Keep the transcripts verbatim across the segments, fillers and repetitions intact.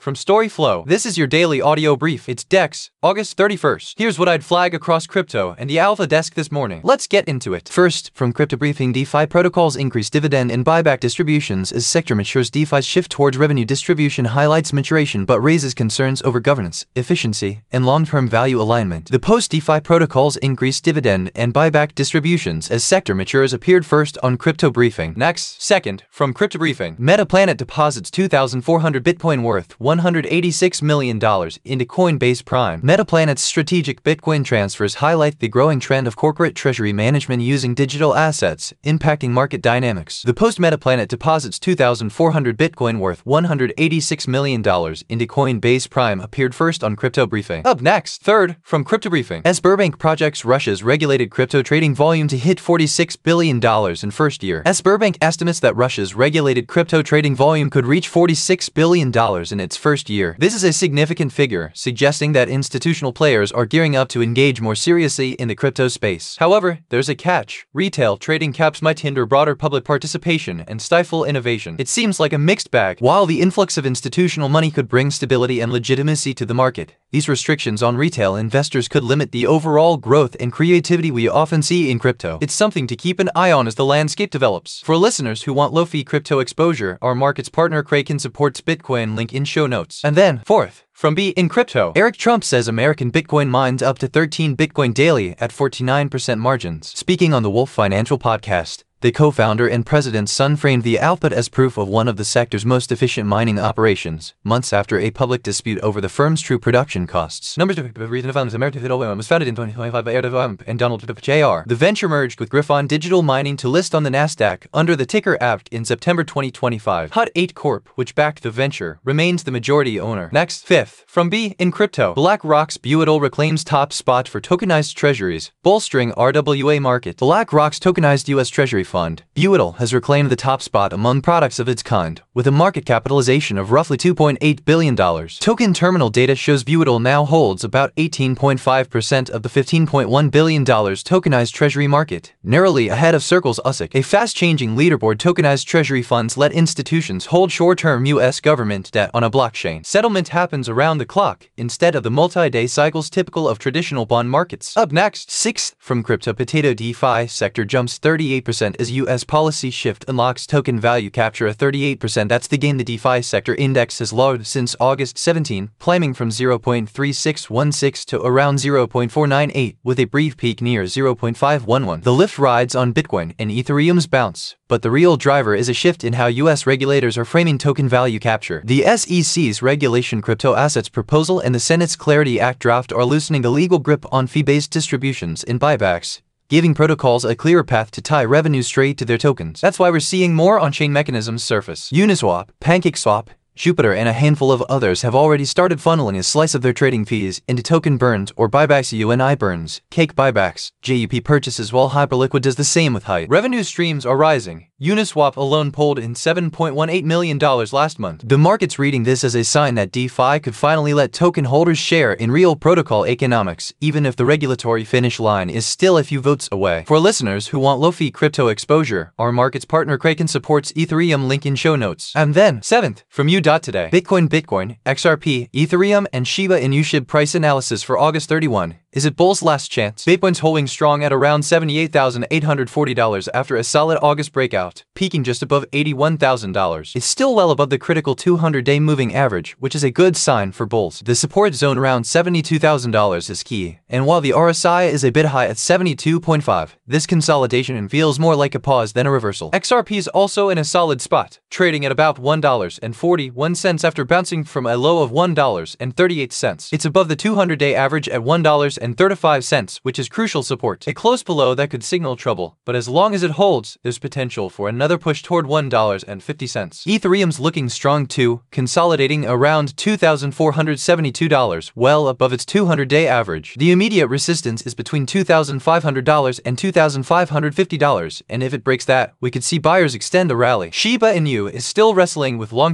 From StoryFlow, this is your daily audio brief. It's Dex, August thirty-first. Here's what I'd flag across crypto and the Alpha Desk this morning. Let's get into it. First, from Crypto Briefing, DeFi protocols increase dividend and buyback distributions as sector matures. DeFi's shift towards revenue distribution highlights maturation but raises concerns over governance, efficiency, and long-term value alignment. The post-DeFi protocols increase dividend and buyback distributions as sector matures appeared first on Crypto Briefing. Next, second, from Crypto Briefing, Metaplanet deposits two thousand four hundred Bitcoin worth one hundred eighty-six million dollars into Coinbase Prime. Metaplanet's strategic Bitcoin transfers highlight the growing trend of corporate treasury management using digital assets, impacting market dynamics. The post-Metaplanet deposits two thousand four hundred Bitcoin worth one hundred eighty-six million dollars into Coinbase Prime appeared first on Crypto Briefing. Up next, third, from Crypto Briefing, Sberbank projects Russia's regulated crypto trading volume to hit forty-six billion dollars in first year. Sberbank estimates that Russia's regulated crypto trading volume could reach forty-six billion dollars in its first year. This is a significant figure, suggesting that institutional players are gearing up to engage more seriously in the crypto space. However, there's a catch. Retail trading caps might hinder broader public participation and stifle innovation. It seems like a mixed bag. While the influx of institutional money could bring stability and legitimacy to the market, these restrictions on retail investors could limit the overall growth and creativity we often see in crypto. It's something to keep an eye on as the landscape develops. For listeners who want low-fee crypto exposure, our markets partner Kraken supports Bitcoin, link in show notes. And then, fourth, from B in Crypto, Eric Trump says American Bitcoin mines up to thirteen Bitcoin daily at forty-nine percent margins. Speaking on the Wolf Financial Podcast, the co-founder and president's son framed the output as proof of one of the sector's most efficient mining operations, months after a public dispute over the firm's true production costs. Numbers of reason of American was founded in twenty twenty-five by Eric and Donald J R The venture merged with Griffon Digital Mining to list on the Nasdaq under the ticker A V C in September twenty twenty-five. Hut eight Corp, which backed the venture, remains the majority owner. Next, fifth, from B in Crypto, BlackRock's Buidl reclaims top spot for tokenized treasuries, bolstering R W A market. BlackRock's tokenized U S Treasury fund, Buidl, has reclaimed the top spot among products of its kind, with a market capitalization of roughly two point eight billion dollars. Token terminal data shows Buidl now holds about eighteen point five percent of the fifteen point one billion dollars tokenized treasury market, narrowly ahead of Circle's U S I C. A fast-changing leaderboard. Tokenized treasury funds let institutions hold short-term U S government debt on a blockchain. Settlement happens around the clock, instead of the multi-day cycles typical of traditional bond markets. Up next, sixth, from Crypto Potato, DeFi sector jumps thirty-eight percent as U S policy shift unlocks token value capture at thirty-eight percent. That's the gain the DeFi sector index has logged since August seventeenth, climbing from zero point three six one six to around zero point four nine eight, with a brief peak near zero point five one one. The lift rides on Bitcoin and Ethereum's bounce, but the real driver is a shift in how U S regulators are framing token value capture. The S E C's Regulation Crypto Assets proposal and the Senate's Clarity Act draft are loosening the legal grip on fee-based distributions and buybacks, giving protocols a clearer path to tie revenue straight to their tokens. That's why we're seeing more on-chain mechanisms surface. Uniswap, PancakeSwap, Jupiter, and a handful of others have already started funneling a slice of their trading fees into token burns or buybacks. U N I burns, Cake buybacks, J U P purchases, while Hyperliquid does the same with Height. Revenue streams are rising. Uniswap alone pulled in seven point one eight million dollars last month. The market's reading this as a sign that DeFi could finally let token holders share in real protocol economics, even if the regulatory finish line is still a few votes away. For listeners who want low-fee crypto exposure, our markets partner Kraken supports Ethereum, link in show notes. And then, seventh, from U Today, Bitcoin, Bitcoin, X R P, Ethereum, and Shiba Inu S H I B price analysis for August thirty-first. Is it bull's last chance? Bitcoin's holding strong at around seventy-eight thousand eight hundred forty dollars after a solid August breakout, peaking just above eighty-one thousand dollars. It's still well above the critical two hundred day moving average, which is a good sign for bulls. The support zone around seventy-two thousand dollars is key, and while the R S I is a bit high at seventy-two point five, this consolidation feels more like a pause than a reversal. X R P is also in a solid spot, trading at about one dollar and forty-one cents after bouncing from a low of one dollar and thirty-eight cents. It's above the two hundred day average at one dollar and thirty-five cents, which is crucial support. A close below that could signal trouble, but as long as it holds, there's potential for another push toward one dollar and fifty cents. Ethereum's looking strong too, consolidating around two thousand four hundred seventy-two dollars, well above its two hundred day average. The immediate resistance is between two thousand five hundred dollars and two thousand five hundred fifty dollars, and if it breaks that, we could see buyers extend a rally. Shiba Inu is still wrestling with long-term resistance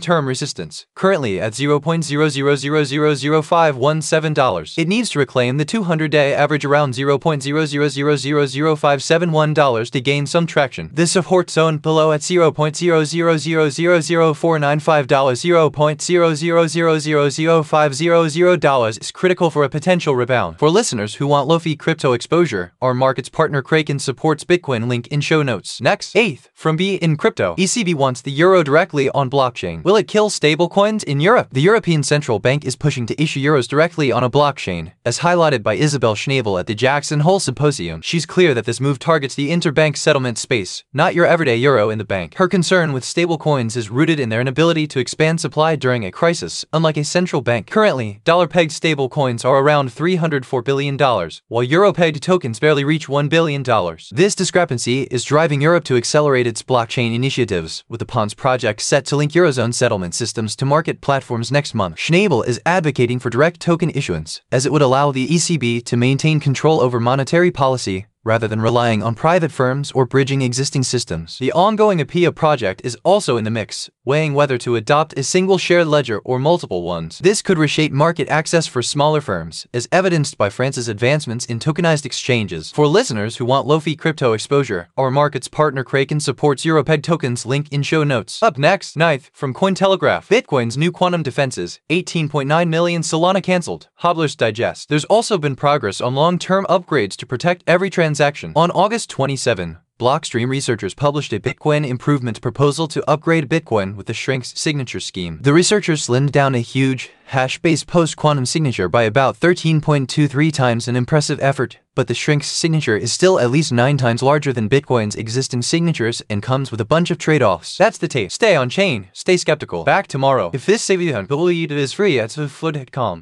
persistence, currently at zero point zero zero zero zero zero five one seven dollars. It needs to reclaim the two hundred day average around zero point zero zero zero zero zero five seven one dollars to gain some traction. This support zone below at zero point zero zero zero zero zero four nine five dollars, zero point zero zero zero zero zero five zero zero dollars is critical for a potential rebound. For listeners who want low-fee crypto exposure, our markets partner Kraken supports Bitcoin, link in show notes. Next, eighth, from B in crypto. E C B wants the euro directly on blockchain. Will it kill stablecoins in Europe? The European Central Bank is pushing to issue euros directly on a blockchain, as highlighted by Isabel Schnabel at the Jackson Hole Symposium. She's clear that this move targets the interbank settlement space, not your everyday euro in the bank. Her concern with stablecoins is rooted in their inability to expand supply during a crisis, unlike a central bank. Currently, dollar-pegged stablecoins are around three hundred four billion dollars, while euro-pegged tokens barely reach one billion dollars. This discrepancy is driving Europe to accelerate its blockchain initiatives, with the Pons project set to link Eurozone settlement systems to market platforms next month. Schnabel is advocating for direct token issuance, as it would allow the E C B to maintain control over monetary policy, rather than relying on private firms or bridging existing systems. The ongoing A P I A project is also in the mix, weighing whether to adopt a single shared ledger or multiple ones. This could reshape market access for smaller firms, as evidenced by France's advancements in tokenized exchanges. For listeners who want low-fee crypto exposure, our markets partner Kraken supports EuroPeg tokens, link in show notes. Up next, ninth, from Cointelegraph. Bitcoin's new quantum defenses, eighteen point nine million Solana cancelled. Hodler's Digest. There's also been progress on long-term upgrades to protect every transaction. On August twenty-seventh, Blockstream researchers published a Bitcoin improvement proposal to upgrade Bitcoin with the Shrinks signature scheme. The researchers slimmed down a huge, hash-based post-quantum signature by about thirteen point two three times, an impressive effort, but the Shrinks signature is still at least nine times larger than Bitcoin's existing signatures and comes with a bunch of trade-offs. That's the tape. Stay on chain, stay skeptical. Back tomorrow. If this video is free, it's flood dot com.